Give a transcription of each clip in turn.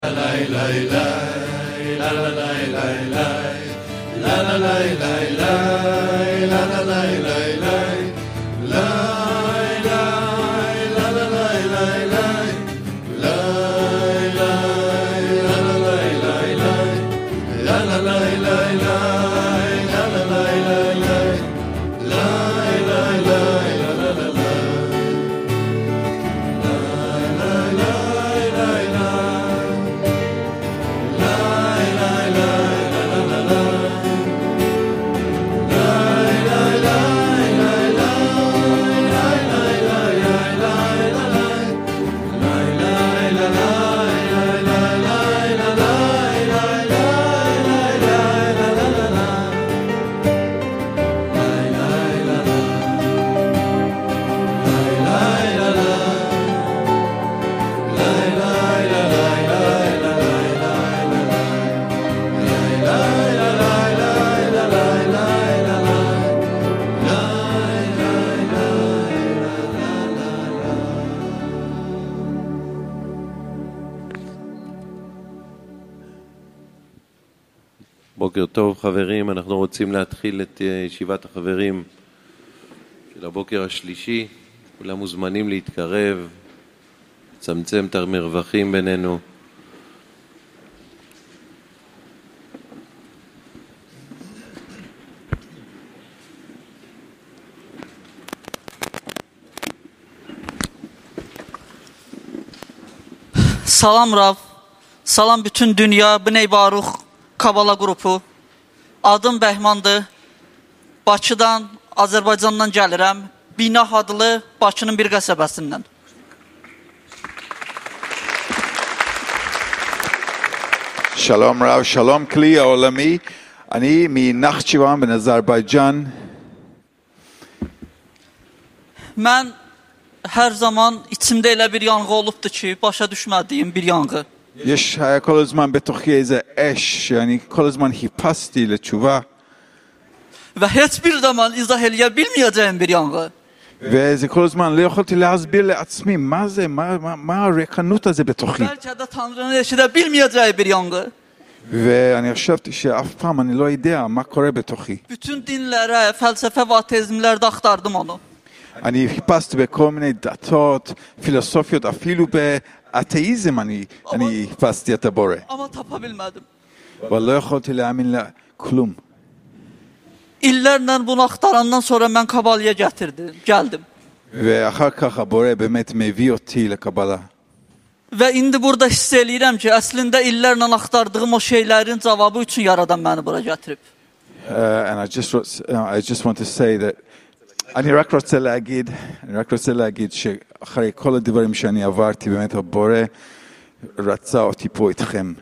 בוקר טוב חברים, אנחנו רוצים להתחיל את ישיבת החברים של הבוקר השלישי. כולם מוזמנים להתקרב, לצמצם את המרווחים בינינו. Salam Rav, salam bütün dünya, Bnei Baruch Kabala qrupu. Adım Bəhmandır. Bakıdan, Azərbaycandan gəlirəm. Bina adlı Bakının bir qəsəbəsindən. שלום רב, שלום כלי העולמי. אני מנחצ'יוואן בנזרבייג'אן. Mən hər zaman içimdə elə bir yanğı olubdu ki, başa düşmədiyim bir yanğı. יש כל הזמן בתוכי איזה אש שאני כל הזמן חיפשתי לתשובה. Və heç bir zaman izah eləyə bilməyəcəyim bir yanğı. וזה כל הזמן לא יכולתי להסביר לעצמי מה זה, מה הריקנות הזה בתוכי. Bəlkə də Tanrını eşidə bilməyəcəyi bir yanğı. ואני חשבתי שאף פעם אני לא יודע מה קורה בתוכי. Bütün dinlərə, fəlsəfə və ateizmlərdə axtardım onu. אני חיפשתי בכל מיני דתות, פילוסופיות, אפילו באתאיזם אני חיפשתי את הבורא. Amma tapa bilmədim. אבל לא יכולתי להאמין לכלום. İllərlə bunu axtarandan sonra mən Kabalaya gəldim. ואחר כך הבורא באמת מביא אותי לקבלה. Və indi burada hiss eləyirəm ki, əslində illərlə axtardığım o şeylərin cavabı üçün yaradan məni bura gətirib. And I just want to say that אני רק רוצה להגיד שאחרי כל הדברים שאני עברתי, באמת הבורא רצה אותי פה איתכם.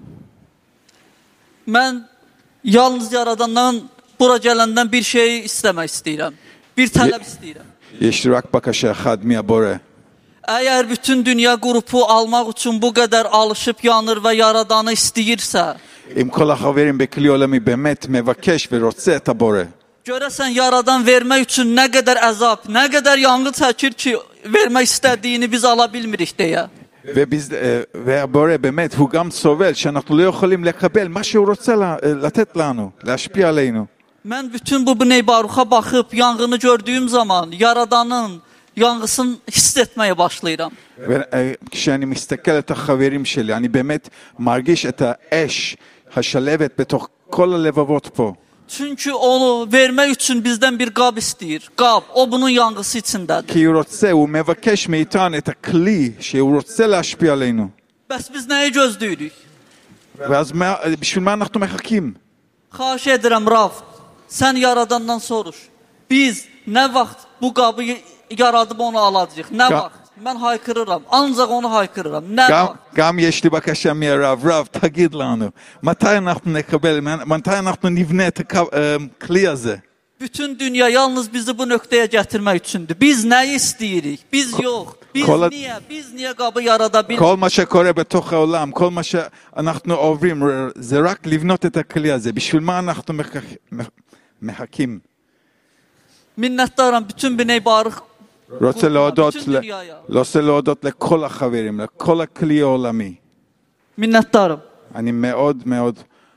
Mən yalnız yaradandan bura gələndən bir şey istəmək istəyirəm. Bir tələb istəyirəm. יש לי רק בקשה אחת מהבורא. Əgər bütün dünya qrupu almaq üçün bu qədər alışıb yanır və yaradanı istəyirsə, אם כל החברים בכלי עולמי באמת מבקש ורוצה את הבורא. görəsən yaradan vermək üçün nə qədər əzab, nə qədər yanğı çəkir ki, vermək istədiyini biz ala bilmirik deyə. והבורא באמת הוא גם סובל שאנחנו לא יכולים לקבל מה שהוא רוצה לתת לנו, להשפיע עלינו. Mən bütün bu Bnei Baruch'a baxıb yanğını gördüyüm zaman yaradanın yanğısını hiss etməyə başlayıram. כשאני מסתכל את החברים שלי, אני באמת מרגיש את האש השלבת בתוך כל הלבבות פה. Çünki onu vermək üçün bizdən bir qab istəyir. Qab, o bunun yanğısı içindədir. כי הוא רוצה, הוא מבקש מאיתנו את הכלי שהוא רוצה להשפיע עלינו. Bəs biz nəyi gözləyirik? ואז בשביל מה אנחנו מחכים? Xahiş edirəm Rav, sən yaradandan soruş. Biz nə vaxt bu qabı yaradıb onu alacağıq? Nə vaxt? Mən haykırıram, ancaq onu haykırıram. Nə vaxt? גם יש לי בקשה מהרב, רב, תגיד לנו, מתי אנחנו נקבל, מתי אנחנו נבנה את הכלי הזה? Bütün dünya yalnız bizi bu nöqtəyə gətirmək üçündür. Biz nəyi istəyirik? Biz yox. Biz niyə qabı yarada bilmirik? כל מה שקורה בתוך העולם, כל מה שאנחנו עוברים, זה רק לבנות את הכלי הזה. בשביל מה אנחנו מחכים? Minnətdaram bütün Bnei Baruch. רוצה להודות לכל החברים, לכל הכלי העולמי. Minnətdarım. אני מאוד מאוד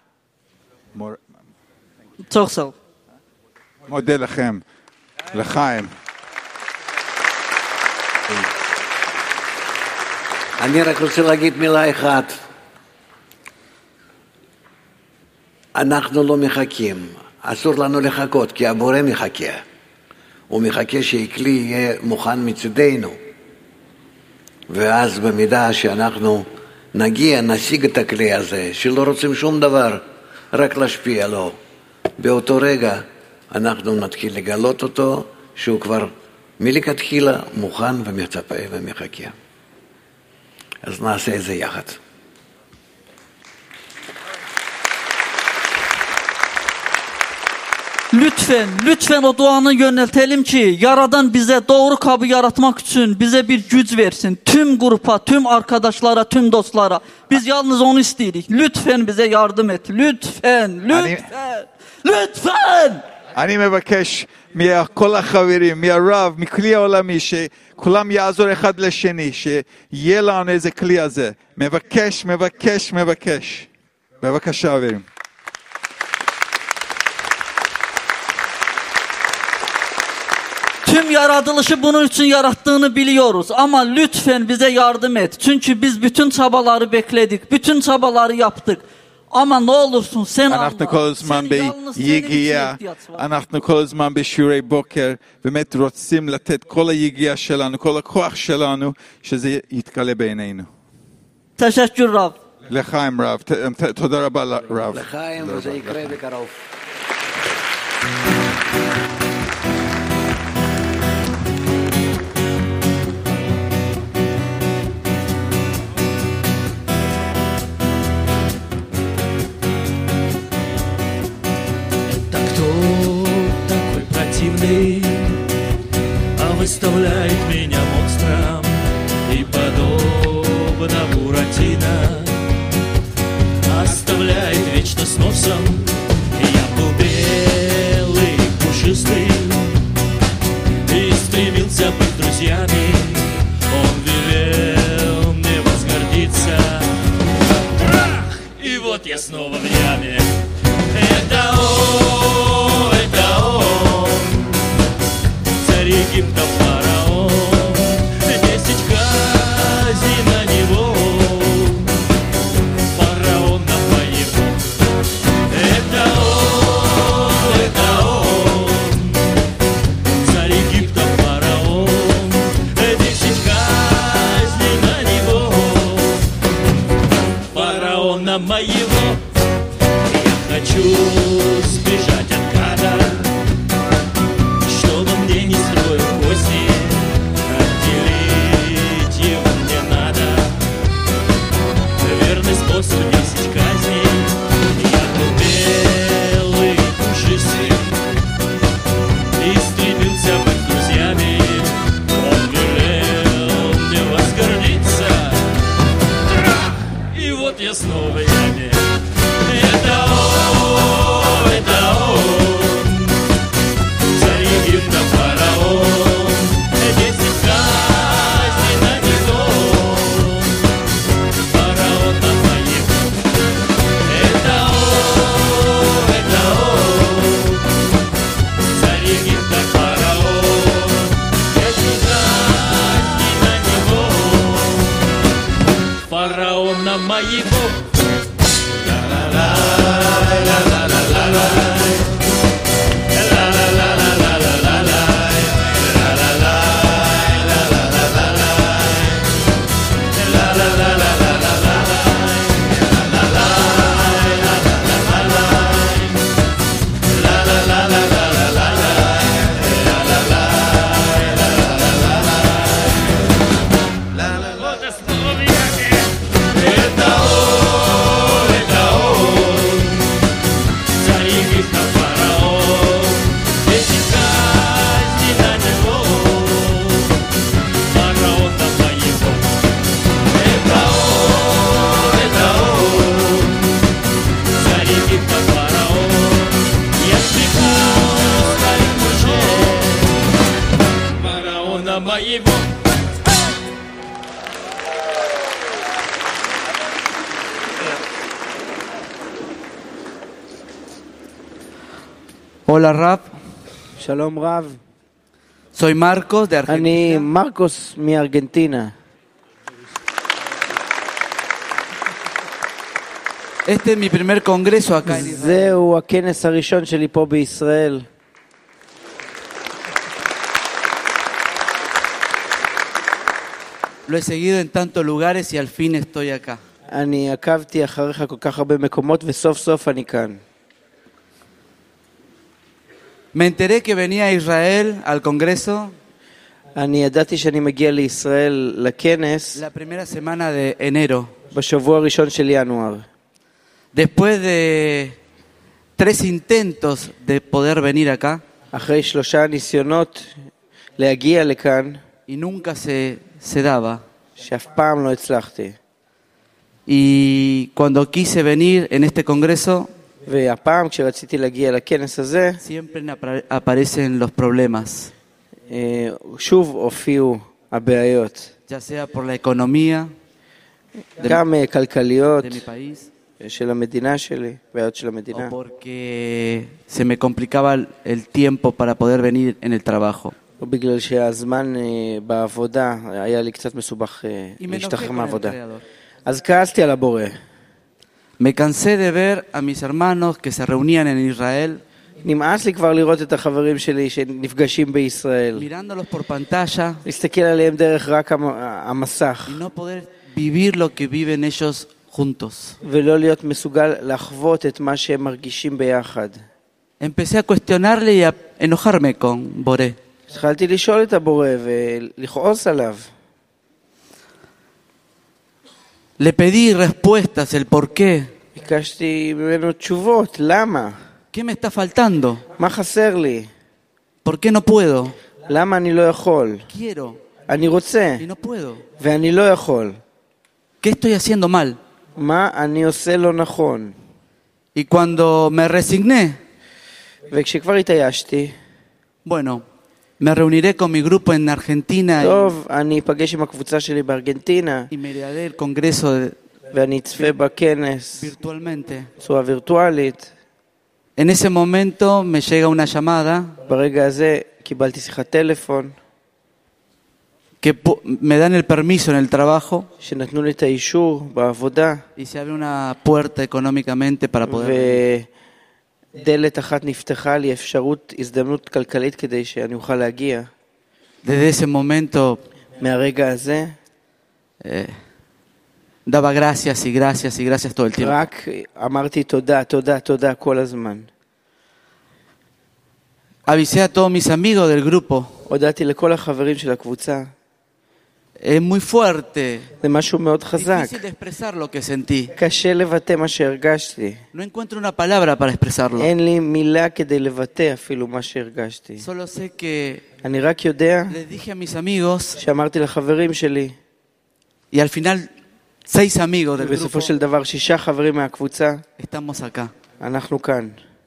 Çox sağ ol. מודה לכם, לחיים. אני רק רוצה להגיד מילה אחת. אנחנו לא מחכים, אסור לנו לחכות, כי הבורא מחכה. הוא מחכה שהכלי יהיה מוכן מצדנו. ואז במידה שאנחנו נגיע, נשיג את הכלי הזה, שלא רוצים שום דבר, רק להשפיע לו. באותו רגע אנחנו נתחיל לגלות אותו, שהוא כבר מלכתחילה מוכן ומצפה ומחכה. אז נעשה את זה יחד. Lütfen o duanı yöneltelim ki Yaradan bize doğru kabı yaratmak için bize bir güç versin. Tüm grupa, tüm arkadaşlara, tüm dostlara. Biz yalnız onu isteyirik. Lütfen bize yardım et. Lütfen. אני מבקש מכל החברים, מהרב, מכלי העולמי, שכולם יעזור אחד לשני, שיהיה לנו איזה כלי הזה. מבקש. בבקשה, חברים. Tüm yaratılışı bunun için yarattığını biliyoruz ama lütfen bize yardım et. Çünkü biz bütün çabaları bekledik, bütün çabaları yaptık. Ama ne olursun sen anla. אנחנו כל הזמן ביגיעה, אנחנו כל הזמן בשיעורי בוקר, באמת רוצים לתת כל היגיעה שלנו, כל הכוח שלנו, שזה יתגלה בעינינו. Teşekkür Rab. לחיים רב, תודה רבה רב. לחיים, וזה יקרה בקרוב. А выставляет меня монстром и подобно Буратино оставляет вечно с носом. Я был белый, пушистый и стремился быть друзьями. Он велел мне возгордиться. И вот я снова в яме. Это он, царь Египта фараон, 10 казней на него, фараон на моего. Это он, царь Египта фараон, 10 казней на него, фараон на моего. Я хочу сбежать от гада, чтобы мне не строил кости, отделить его мне надо. Верный способ 10 казней. Я был белый, пушистый и стремился быть друзьями. Он велел мне возгордиться. И вот я снова в яме. Это он, царь Египта фараон, 10 казней на него, фараон на моего. Это он, царь Египта фараон, 10 казней на него, фараон на моего. Это он, царь Египта Hola Rab, שלום רב, soy Marcos de אני Argentina. מרקוס מארגנטינה. Este es mi primer congreso acá en Israel. זהו הכנס הראשון שלי פה בישראל. Lo he seguido en tantos lugares y al fin estoy acá. אני עקבתי אחריך כל כך הרבה מקומות וסוף סוף אני כאן. Me enteré que venía a Israel al congreso אני ידעתי שאני מגיע לישראל לכנס la primera semana de enero. בשבוע הראשון של ינואר. Después de 3 intentos de poder venir acá אחרי 3 ניסיונות להגיע לכאן, y nunca se daba. שאף פעם לא הצלחתי. Y cuando quise venir en este congreso, והפעם כשרציתי להגיע לכנס הזה, siempre aparecen los problemas, שוב הופיעו הבעיות. ya sea por la economía גם כלכליות de mi país של המדינה שלי, בעיות של o המדינה. porque se me complicaba el tiempo para poder venir en el trabajo. או בגלל שהזמן בעבודה היה לי קצת מסובך Y me enojé להשתחרר con el מהעבודה. creador. אז כעסתי על הבורא. Me cansé de ver a mis hermanos que se reunían en Israel, נמאס לי כבר לראות את החברים שלי שנפגשים בישראל. mirándolos por pantalla להסתכל עליהם דרך רק המסך, y no poder vivir lo que viven ellos juntos. ולא להיות מסוגל לחוות את מה שהם מרגישים ביחד. Empecé a cuestionarle y a enojarme con Boré. התחלתי לשאול את הבורא ולכעוס עליו. Le pedí respuestas, el por qué. ביקשתי ממנו תשובות, למה? ¿Qué me está faltando? מה חסר לי? ¿Por qué no puedo? למה אני לא יכול? Quiero אני רוצה, y no puedo. ואני לא יכול. ¿Qué estoy haciendo mal? מה אני עושה לא נכון? Y cuando me resigné, וכשכבר התייאשתי, bueno, me reuniré con mi grupo en Argentina טוב, אני אפגש עם הקבוצה שלי בארגנטינה, y me iré al congreso ואני אצפה בכנס virtualmente. בצורה וירטואלית. En ese momento me llega una llamada ברגע הזה קיבלתי שיחת טלפון, que me dan el permiso en el trabajo שנתנו לי את האישור בעבודה, y se abre una puerta económicamente para poder... ודלת אחת נפתחה לי, אפשרות, הזדמנות כלכלית כדי שאני אוכל להגיע. Desde ese momento מהרגע הזה, daba gracias y gracias y gracias todo el tiempo. רק אמרתי תודה, תודה, תודה כל הזמן. Avisé a todos mis amigos del grupo. הודעתי לכל החברים של הקבוצה. Es muy fuerte, זה משהו מאוד חזק. difícil de expresar lo que sentí. קשה לבטא מה שהרגשתי. No encuentro una palabra para expresarlo. אין לי מילה כדי לבטא אפילו מה שהרגשתי. Solo sé que אני רק יודע les dije a mis amigos שאמרתי לחברים שלי, y al final 6 amigos del grupo ובסופו של דבר 6 חברים מהקבוצה, estamos acá. אנחנו כאן.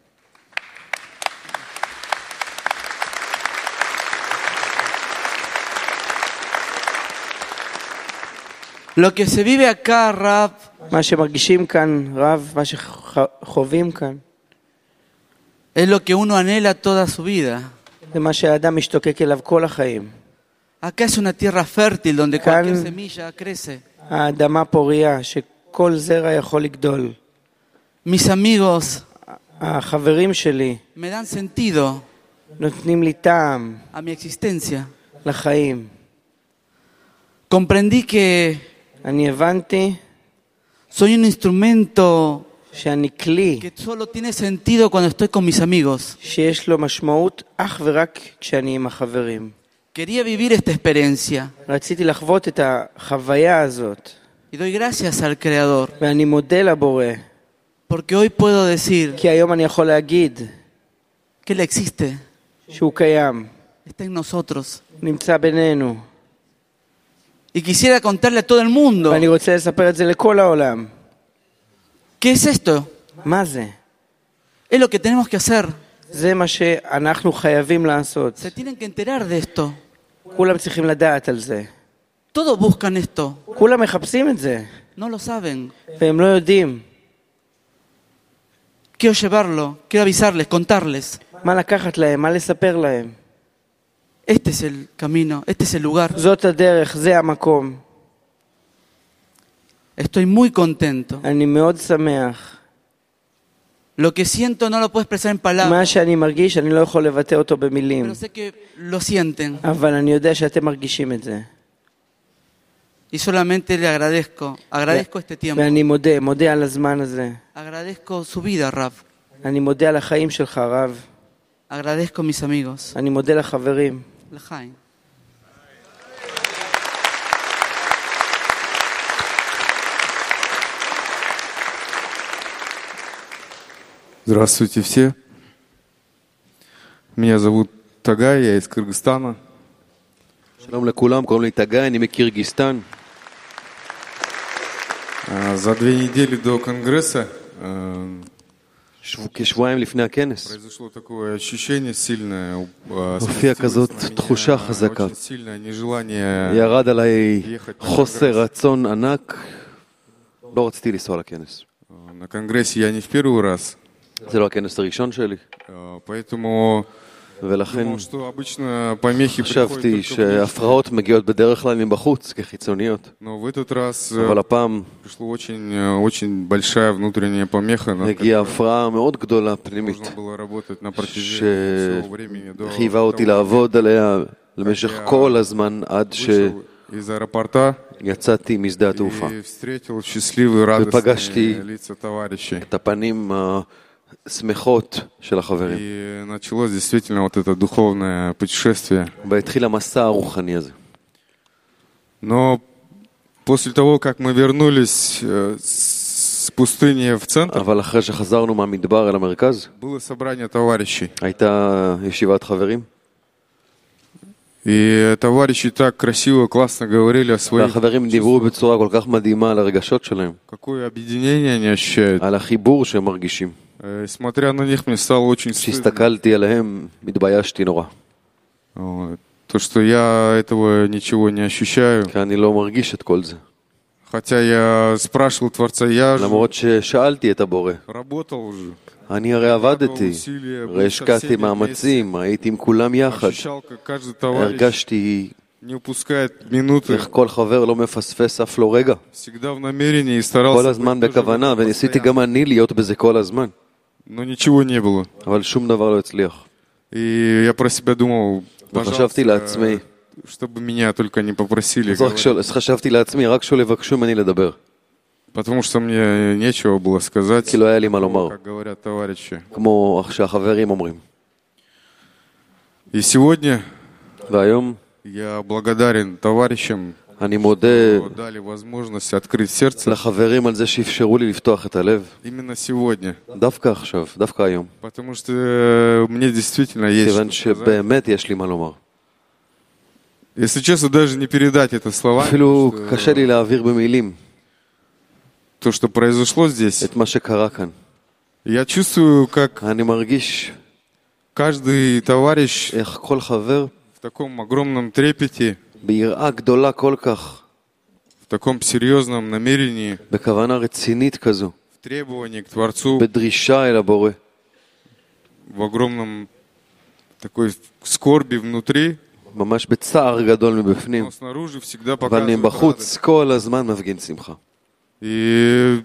Lo que se vive acá, Rab, מה שמרגישים כאן, רב, מה שחווים כאן, es lo que uno anhela toda su vida. זה מה שהאדם משתוקק אליו כל החיים. Acá es una tierra fértil donde Acá cualquier en- semilla crece. האדמה פוריה, שכל זרע יכול לגדול. Mis amigos החברים שלי me dan sentido נותנים לי טעם a mi existencia. לחיים. Comprendí que אני הבנתי soy un instrumento שאני כלי que solo tiene sentido cuando estoy con mis amigos. שיש לו משמעות אך ורק כשאני עם החברים. Quería vivir esta experiencia רציתי לחוות את החוויה הזאת, y doy gracias al Creador ואני מודה לבורא, porque hoy puedo decir כי היום אני יכול להגיד que Él existe, שהוא קיים, está en nosotros. נמצא בינינו. Y quisiera contarle a todo el mundo, ואני רוצה לספר את זה לכל העולם. ¿qué es esto? מה זה? Es lo que tenemos que hacer. זה מה שאנחנו חייבים לעשות. Se tienen que enterar de esto. כולם צריכים לדעת על זה. Todos buscan esto. כולם מחפשים את זה, No lo saben. והם לא יודעים. Quiero llevarlo, quiero avisarles, contarles. מה לקחת להם, מה לספר להם. Este es el camino, este es el lugar. זאת הדרך, זה המקום. Estoy muy contento. אני מאוד שמח. Lo que siento no lo puedo expresar en palabras, מה שאני מרגיש, אני לא יכול לבטא אותו במילים. pero sé que lo sienten. אבל אני יודע שאתם מרגישים את זה. Y solamente le agradezco este tiempo. ואני מודה על הזמן הזה. Agradezco su vida, Rav. אני מודה על החיים שלך, רב. Agradezco mis amigos. אני מודה לחברים. L'chaim. Здравствуйте все. Меня зовут Тагай, я из Кыргызстана. שלום לכולם, קוראים לי תגאי, אני מקירגיסטן. За 2 недели до Конгресса כשבועיים לפני הכנס произошло такое ощущение сильное, הופיעה כזאת תחושה חזקה. очень сильное нежелание. ירד עליי חוסר רצון ענק, לא רציתי לנסוע לכנס. На Конгрессе я не в первый раз, זה לא הכנס הראשון שלי, поэтому ולכן думал, что обычно помехи приходят חשבתי только внутри. שההפרעות מגיעות בדרך כלל מבחוץ, כחיצוניות. Но в этот раз אבל הפעם пришла очень большая внутренняя помеха, над הגיעה которой הפרעה מאוד גדולה פנימית, нужно было работать на протяжении всего времени до שחייבה אותי того, לעבוד עליה למשך כל הזמן עד вышел из аэропорта שיצאתי משדה התעופה. и встретил счастливые, ופגשתי радостные лица товарищей. את הפנים השמחות של החברים. И началось действительно вот это духовное путешествие. והתחיל המסע הרוחני הזה. Но после того, как мы вернулись с пустыни в центр, אבל אחרי שחזרנו מהמדבר אל המרכז, было собрание товарищей. הייתה ישיבת חברים, И товарищи так красиво, классно говорили о своих... והחברים דיברו בצורה כל כך מדהימה על הרגשות שלהם, Какое объединение они ощущают. על החיבור שהם моргишим. Смотря на них, мне стало очень стыдно. כשהסתכלתי עליהם, התביישתי נורא. Вот. То, что я этого ничего не ощущаю. כי אני לא מרגיש את כל זה. Хотя я спрашивал Творца, я же למרות ששאלתי את הבורא. работал уже. אני הרי עבדתי, הרי השקעתי מאמצים, הייתי עם כולם יחד. Ощущал, как каждый товарищ הרגשתי не упускает минуты. איך כל חבר לא מפספס אף לא רגע. Всегда в намерении и כל старался הזמן быть тоже בכוונה, в этом וניסיתי постоянно. גם אני להיות בזה כל הזמן. Но ничего не было. אבל שום דבר לא הצליח. И я про себя думал, וחשבתי לעצמי, чтобы меня только не попросили. אז חשבתי לעצמי, רק שלא יבקשו ממני לדבר. Потому что мне нечего было сказать, כי לא היה לי מה לומר, как говорят товарищи. כמו שהחברים אומרים. И сегодня והיום я благодарен товарищам, אני мודה что дали возможность открыть сердце לחברים על זה שאפשרו לי לפתוח את הלב. именно сегодня. דווקא עכשיו, דווקא היום. Потому что мне действительно есть כיוון что сказать. שבאמת יש לי מה לומר. Если честно, даже не передать это словами. אפילו что קשה לי להעביר במילים То, что произошло здесь, את מה שקרה כאן. я чувствую, как אני מרגיש каждый товарищ איך כל חבר в таком огромном трепете, ביראה גדולה כל כך, в таком серьезном намерении, בכוונה רצינית כזו, в требовании к Творцу, בדרישה אל הבורא, в огромном такой скорби внутри, ממש בצער גדול מבפנים, но снаружи всегда אבל אני показывает радость. בחוץ כל הזמן מפגין שמחה. И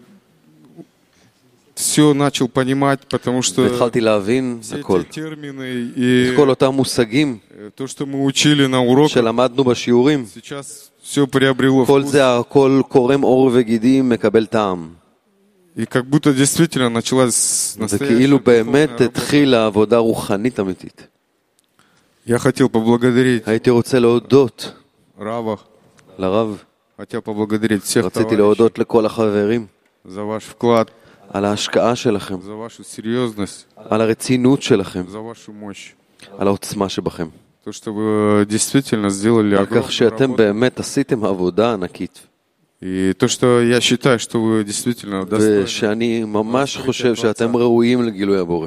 все начал понимать, потому что והתחלתי להבין все הכל. эти термины и את כל אותם מושגים то, что мы учили на уроках, שלמדנו בשיעורים, сейчас все приобрело כל вкус. זה הכל קורם עור וגידים, מקבל טעם. И как будто действительно началась זה настоящая כאילו духовная באמת работа. התחילה עבודה רוחנית אמיתית. Я хотел поблагодарить הייתי רוצה להודות Рава, לרב, хотел поблагодарить всех רציתי товарищей להודות לכל החברים за ваш вклад, על ההשקעה שלכם, за вашу серьезность, על הרצינות שלכם, за вашу мощь. על העוצמה שבכם. То, что вы действительно сделали על כך огромную שאתם работу. באמת עשיתם עבודה ענקית. И то, что я считаю, что вы действительно достойны. ושאני ממש חושב שאתם ראויים לגילוי הבורא.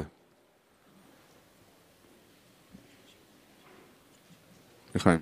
לחיים.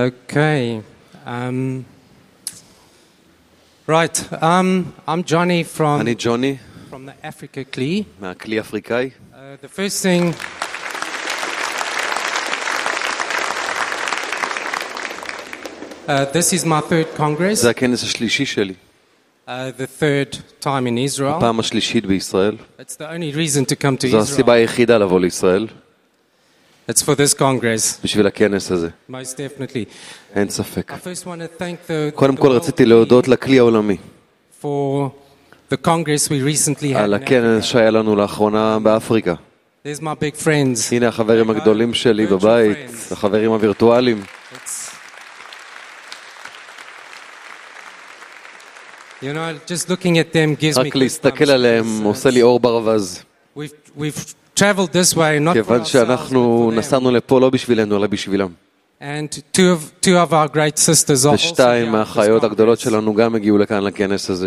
Okay. Right. I'm Johnny אני ג'וני, from the Africa Kli. מהכלי אפריקאי. The first thing. This is my third Congress. זה הכנס השלישי שלי, The third time in Israel. הפעם השלישית בישראל. It's the only reason to come to זו הסיבה Israel. היחידה לבוא לישראל, It's for this Congress, בשביל הכנס הזה, most definitely. אין ספק. I first want to thank the קודם כל the רציתי world להודות לכלי העולמי for the Congress we recently had. על in הכנס Africa. שהיה לנו לאחרונה באפריקה. There's my big friends. הנה החברים הגדולים שלי בבית, החברים הווירטואליים. It's, you know, just looking at them gives me רק להסתכל עליהם עושה לי אור ברווז. We've traveled this way not for כיוון ourselves, שאנחנו but for them. נסענו לפה לא בשבילנו, אלא בשבילם. And two of our great sisters are also ושתיים here at this מהאחיות הגדולות conference. שלנו גם הגיעו לכאן לכנס הזה.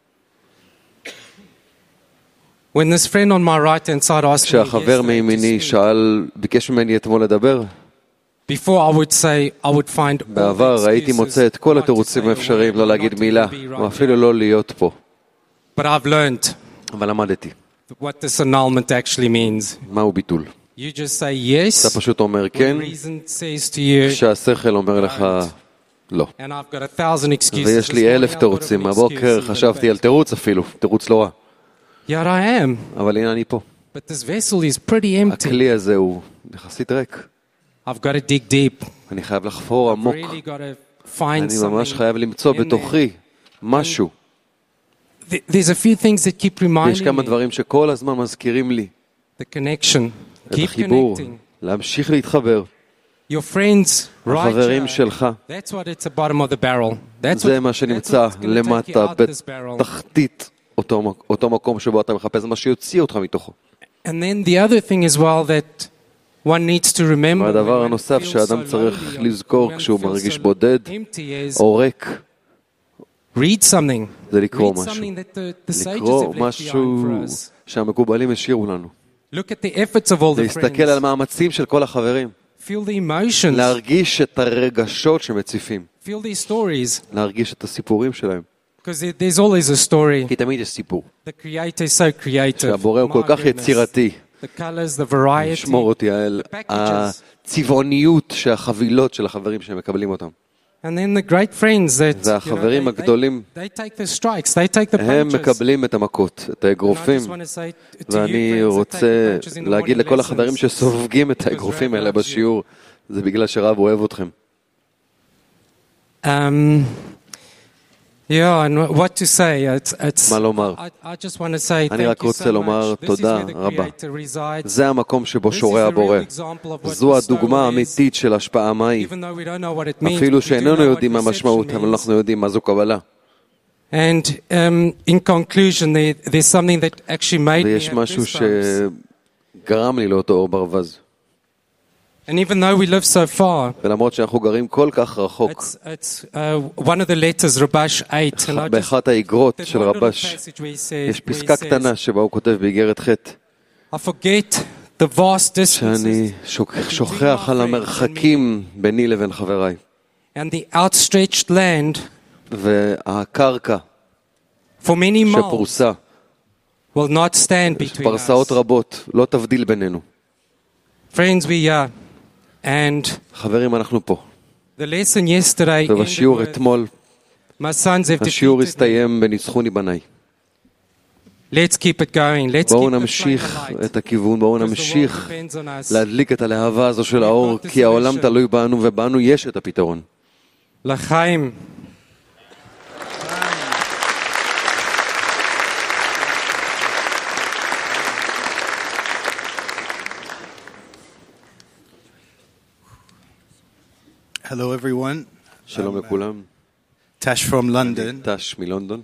When this friend on my right-hand side asked me כשהחבר yesterday to מימיני speak, ביקש ממני אתמול לדבר, before I would say I would find all the בעבר הייתי excuses מוצא את כל not to התירוצים say a האפשריים word, לא not להגיד to מילה, be right או אפילו here. לא להיות פה. But I've learned אבל למדתי, what this annulment actually means. מהו ביטול. You just say yes, אתה פשוט אומר when כן, reason says to you, כשהשכל אומר לך לא. and I've got 1,000 excuses. ויש This לי morning 1,000 I've got תירוצים, an הבוקר excuse even, חשבתי but על תירוץ אפילו, תירוץ לא רע. Here I am, אבל הנה אני פה. but this vessel is pretty empty. הכלי הזה הוא יחסית ריק. I've got to dig deep. אני חייב לחפור I've עמוק. really got to find אני ממש something. חייב למצוא in there. בתוכי משהו. There's a few things that keep יש reminding כמה me. דברים שכל הזמן מזכירים לי The connection. את Keep החיבור, connecting. להמשיך להתחבר. Your friends, right החברים here. שלך, That's what it's the bottom of the barrel. That's זה what- מה that's שנמצא what's gonna take you למטה, out this barrel. בתחתית אותו מקום שבו אתה מחפש, מה שיוציא אותך מתוכו. And then the other thing as well that one needs to remember והדבר when one הנוסף feels שאדם so צריך lonely or לזכור when one כשהוא feels מרגיש so בודד empty is או ריק, read something. זה לקרוא Read משהו. something that the sages לקרוא have left משהו behind for us. שהמקובלים השאירו לנו. Look at the efforts of all the להסתכל על friends. מאמצים של כל החברים. Feel the emotions. להרגיש את הרגשות שמציפים. Feel their stories. להרגיש את הסיפורים שלהם. Because there's always a story. כי תמיד יש סיפור. The creator is so creative. שהבורא הוא כל My כך goodness. יצירתי. The colors, the variety. לשמור אותי על The packages. הצבעוניות שהחבילות של החברים שהם מקבלים אותם. And then the great friends that והחברים הגדולים, they take the strikes, they take the הם punches. מקבלים את המכות, את And I האגרופים, just want to say to you, ואני friends that take רוצה the punches in the להגיד morning לכל החברים lessons, שסופגים את because האגרופים Rav האלה loves you. בשיעור, זה בגלל שרב אוהב אתכם. Yeah, and what to say? It's מה לומר? I just want to say אני רק thank you רוצה so לומר much. This is תודה where the רבה. creator resides. זה המקום שבו This is שורה the הבורא. real example of what זו bestowal הדוגמה is. האמיתית של השפעה מהי. Even though we don't know what it means, אפילו we do שאיננו know what יודעים מה reception המשמעות, אבל means. אנחנו יודעים מה זו קבלה. And in conclusion, there's something that actually made me ויש have משהו goosebumps. שגרם לי לאותו אור ברווז. And even though we live so far, ולמרות שאנחנו גרים כל כך רחוק, it's one of the letters, Rabash 8, and I just, באחת האיגרות there's של one little רבש, passage where he יש says, פסקה קטנה שבה הוא כותב באיגרת ח' I forget the vast שאני distances שוכח על המרחקים ביני לבין חבריי, and the outstretched land והקרקע for many miles שפרוסה, will not stand between פרסאות us. רבות, לא תבדיל בינינו. Friends, we are. And חברים, אנחנו פה. the lesson yesterday ended ובשיעור with, אתמול, my sons have השיעור defeated me. הסתיים בניצחוני בניי. Let's keep it going. Let's בואו keep the flame נמשיך alight. את הכיוון, בואו Because the world נמשיך depends on us. להדליק את הלהבה הזו של האור, got the כי העולם solution. תלוי בנו ובנו יש את הפתרון. לחיים. Hello, everyone. שלום לכולם, Tash from London. טש מלונדון.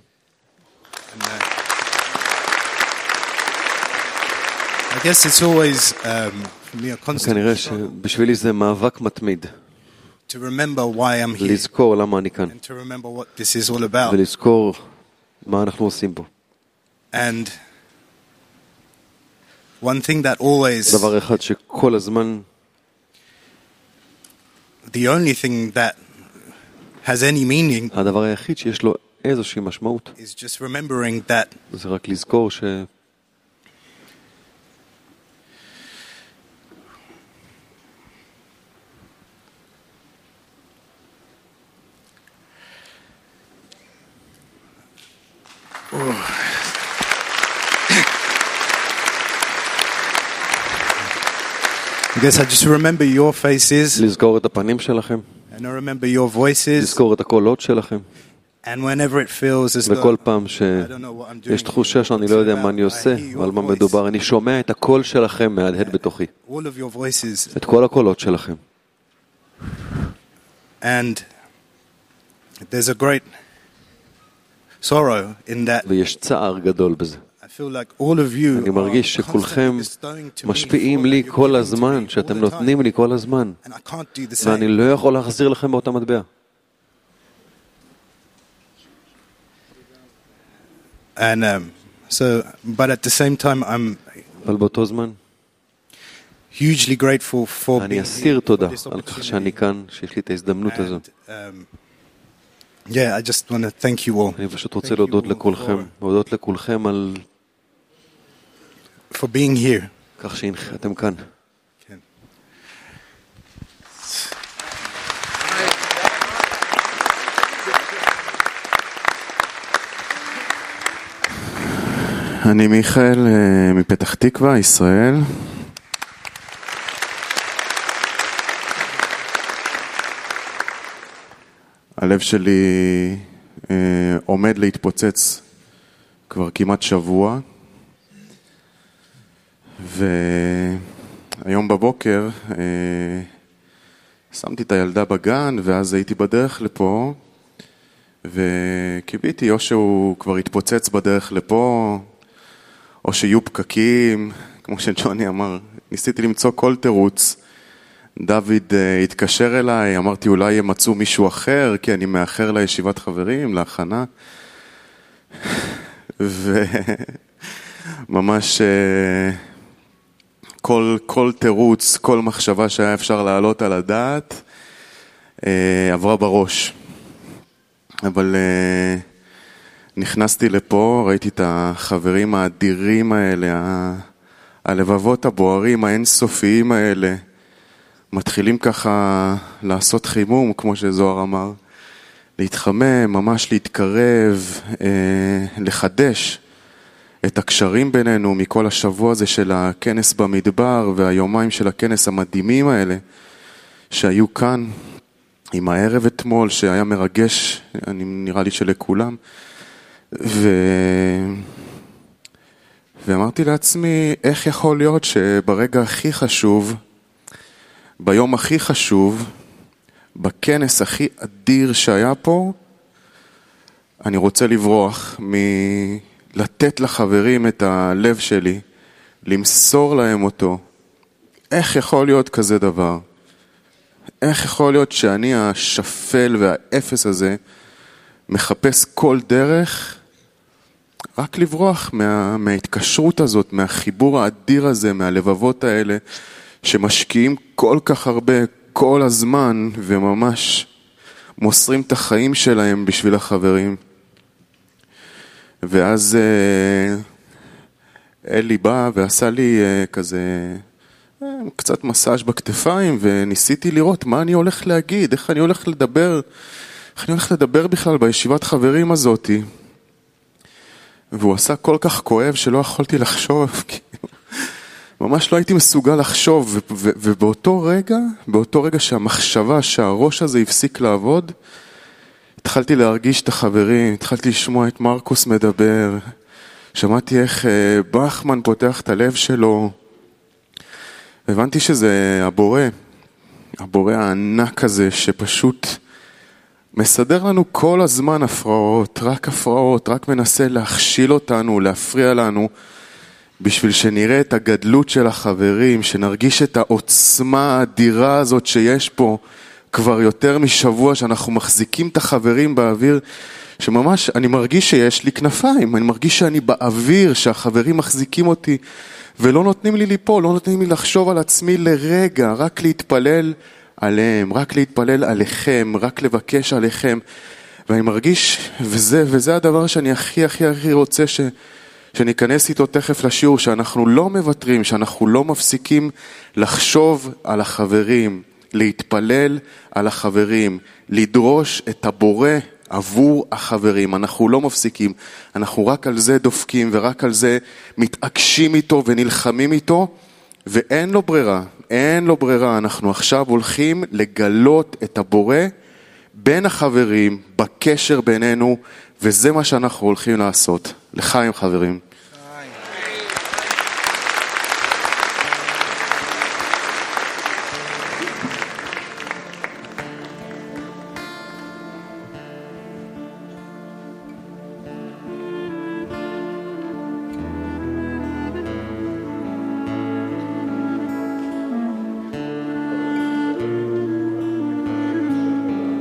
I guess it's always for me a constant כנראה struggle שבשבילי זה מאבק מתמיד, to remember why I'm here לזכור למה אני כאן, and to remember what this is all about. ולזכור מה אנחנו עושים פה. And one thing that always דבר אחד שכל הזמן the only thing that has any meaning הדבר היחיד שיש לו איזושהי משמעות is just remembering that זה רק לזכור ש... I guess I just remember your faces לזכור את הפנים שלכם, and I remember your voices לזכור את הקולות שלכם, and whenever it feels as וכל though פעם I don't know what I'm doing, שיש תחושה שאני לא יודע מה אני עושה ועל מה מדובר, אני שומע את הקול שלכם מהדהד בתוכי, all of your voices, את כל הקולות שלכם. and there's a great sorrow in that. ויש צער גדול בזה. I feel like all of you אני מרגיש שכולכם משפיעים לי כל הזמן, שאתם נותנים לי כל הזמן, and I can't do the ואני same. לא יכול להחזיר לכם באותה מטבע. And but at the same time, I'm אבל באותו זמן hugely grateful for אני being אסיר here, תודה for this על כך opportunity. שאני כאן, שיש לי את ההזדמנות הזו. Yeah, I just want to thank you all אני פשוט רוצה להודות לכולכם, להודות לכולכם על for being here. כך שאתם כאן. אני מיכאל מפתח תקווה, ישראל. הלב שלי עומד להתפוצץ כבר כמעט שבוע, והיום בבוקר שמתי את הילדה בגן, ואז הייתי בדרך לפה, וקיביתי או שהוא כבר התפוצץ בדרך לפה, או שיהיו פקקים, כמו שג'וני אמר. ניסיתי למצוא כל תירוץ. דוד התקשר אליי, אמרתי אולי ימצאו מישהו אחר, כי אני מאחר לישיבת חברים, להכנה. וממש כל תירוץ, כל מחשבה שהיה אפשר להעלות על הדעת, עברה בראש. אבל נכנסתי לפה, ראיתי את החברים האדירים האלה, הלבבות הבוערים, האינסופיים האלה, מתחילים ככה לעשות חימום, כמו שזוהר אמר, להתחמם, ממש להתקרב, לחדש את הקשרים בינינו מכל השבוע הזה של הכנס במדבר והיומיים של הכנס המדהימים האלה שהיו כאן, עם הערב אתמול שהיה מרגש, נראה לי שלכולם. ואמרתי לעצמי, איך יכול להיות שברגע הכי חשוב, ביום הכי חשוב, בכנס הכי אדיר שהיה פה, אני רוצה לברוח מלתת לחברים את הלב שלי, למסור להם אותו. איך יכול להיות כזה דבר? איך יכול להיות שאני השפל והאפס הזה מחפש כל דרך רק לברוח מההתקשרות הזאת, מהחיבור האדיר הזה, מהלבבות האלה שמשקיעים כל כך הרבה כל הזמן וממש מוסרים את החיים שלהם בשביל החברים. ואז אלי בא ועשה לי כזה קצת מסאז' בכתפיים, וניסיתי לראות מה אני הולך להגיד, איך אני הולך לדבר בכלל בישיבת חברים הזאת. והוא עשה כל כך כואב שלא יכולתי לחשוב, ממש לא הייתי מסוגל לחשוב, ובאותו רגע שהמחשבה, שהראש הזה הפסיק לעבוד, התחלתי להרגיש את החברים, התחלתי לשמוע את מרקוס מדבר, שמעתי איך בחמן פותח את הלב שלו, הבנתי שזה הבורא הענק הזה שפשוט מסדר לנו כל הזמן הפרעות, רק מנסה להכשיל אותנו, להפריע לנו, בשביל שנראה את הגדלות של החברים, שנרגיש את העוצמה האדירה הזאת שיש פה כבר יותר משבוע, שאנחנו מחזיקים את החברים באוויר, שממש אני מרגיש שיש לי כנפיים, אני מרגיש שאני באוויר, שהחברים מחזיקים אותי, ולא נותנים לי ליפול, לא נותנים לי לחשוב על עצמי לרגע, רק להתפלל עליהם, רק להתפלל עליכם, רק לבקש עליכם. ואני מרגיש, וזה הדבר שאני הכי רוצה שניכנס איתו תכף לשיעור, שאנחנו לא מוותרים, שאנחנו לא מפסיקים לחשוב על החברים, להתפלל על החברים, לדרוש את הבורא עבור החברים. אנחנו לא מפסיקים, אנחנו רק על זה דופקים ורק על זה מתעקשים איתו ונלחמים איתו, ואין לו ברירה, אין לו ברירה. אנחנו עכשיו הולכים לגלות את הבורא בין החברים, בקשר בינינו, וזה מה שאנחנו הולכים לעשות. לחיים חברים.